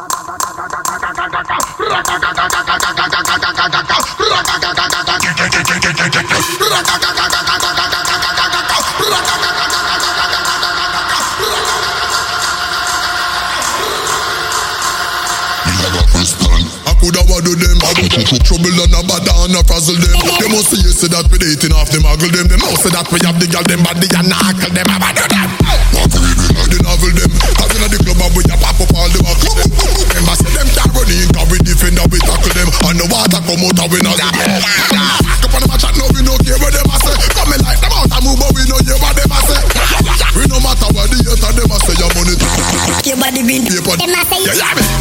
Coulda what do them? Trouble and a bad and a frazzle them. They must see you say that we dating off them, muggle them. They know say that we have the girl them body and knuckle them. I do them. What we reading? I the novel them. Cause in the club and we a pop up all the back. Remember say them can't run in, cause we defend and we tackle them. And the water come out and we not see them. Up on the match now we no care what them a say. Come like them out and move but we no hear what them a say. We no matter what the youth and them a say. Your money your body been paper. Them a say yeah me.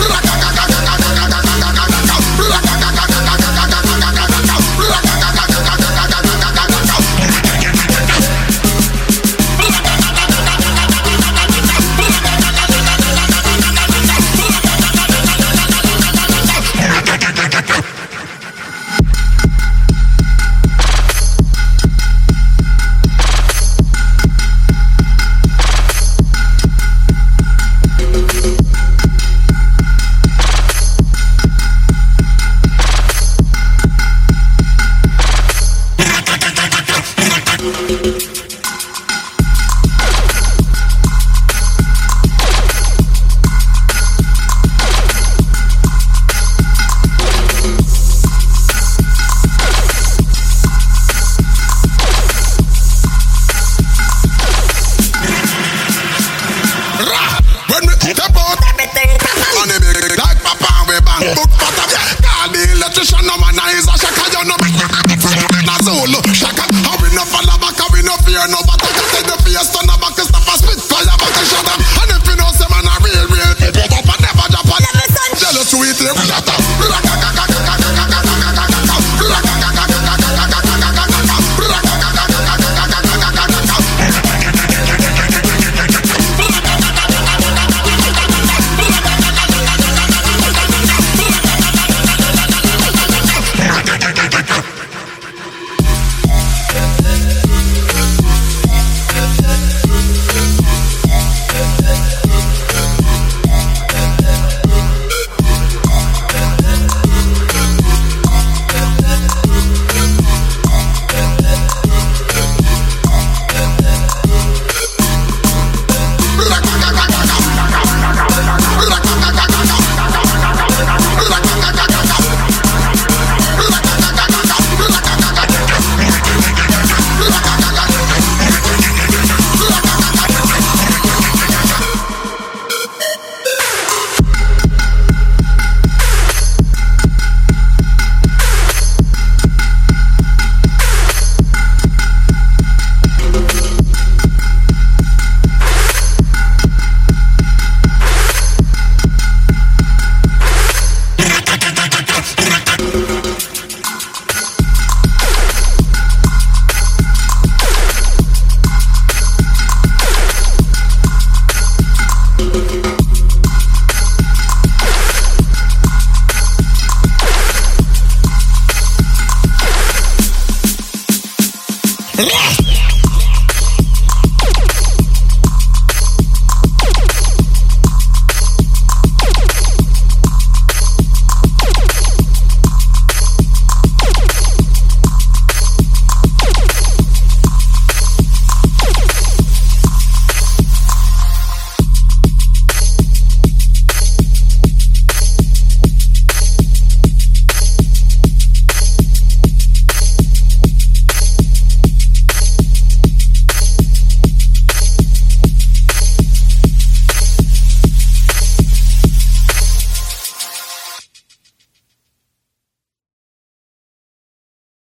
Shaka, how we no follow back, how we no fear no, but I can take the face.